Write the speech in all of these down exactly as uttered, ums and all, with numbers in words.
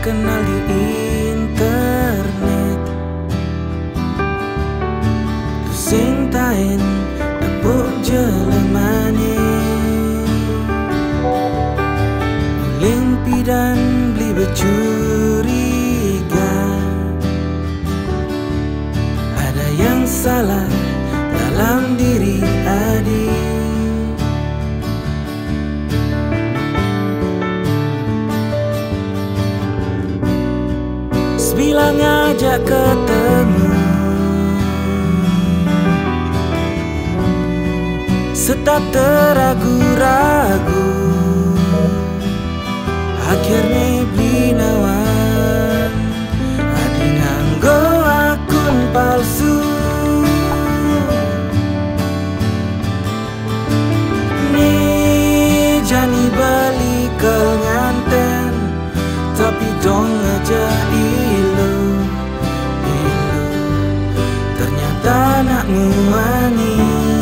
kenal di internet, ku sing taen tepuk jelemane, limpi dan beli bercuriga. Ada yang salah dalam diri adik. Bila ngajak ketemu, setak teragu-ragu, akhirnya beli nawan, adi nganggo akun palsu. Nih jani balik ke nganten, tapi dong ngajak ilu, ilu ternyata nak muani.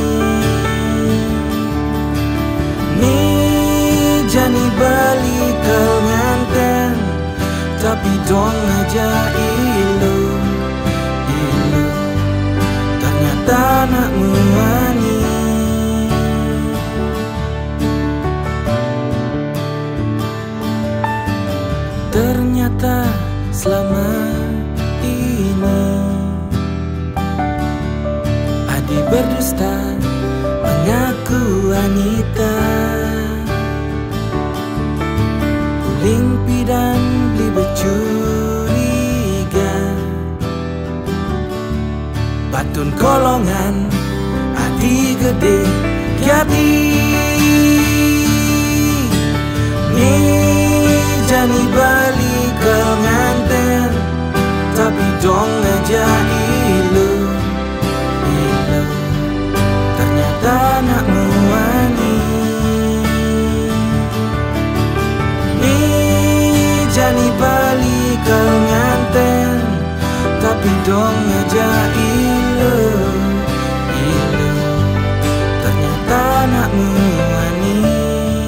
Nih jani balik ke nganten, tapi dong ngajak ilu, ilu ternyata nak muani. Ternyata selama ini Adi berdusta mengaku wanita, limpi dan beli bercuriga. Batun kolongan Adi gede kiati. Nih jani balik ke nganten, tapi dong ngajak ilu, ilu ternyata nak muani. Nih jani balik ke nganten, tapi dong ngajak ilu, ilu ternyata nak muani.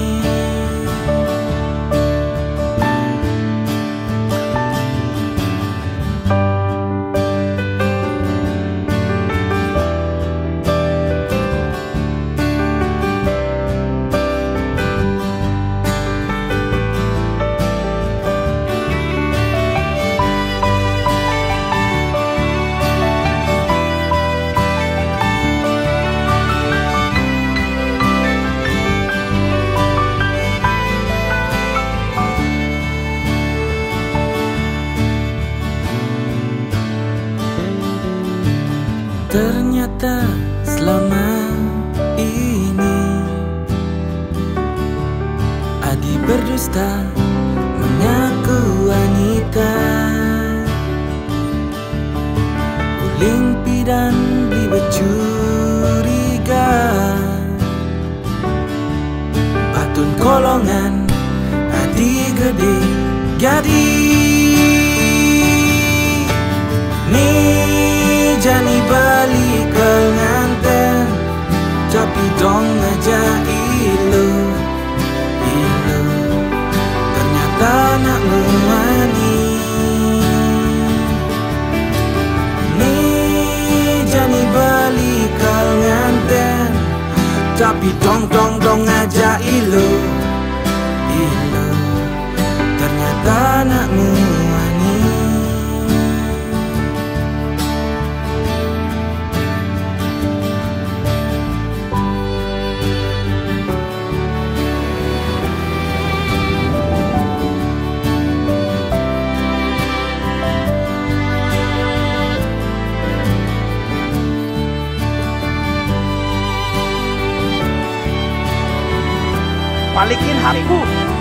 Ternyata selama ini Adi berdusta mengaku wanita, ku limpi dan beli bercuriga. Batun kolongan Adi gede jadi. Nih jani balik ke nganten, tapi dong ngajak ilu, ilu ternyata nak muani. Nih jani balik ke nganten, tapi dong dong dong ngajak ilu, ilu ternyata nak muani. Balikin H P ku.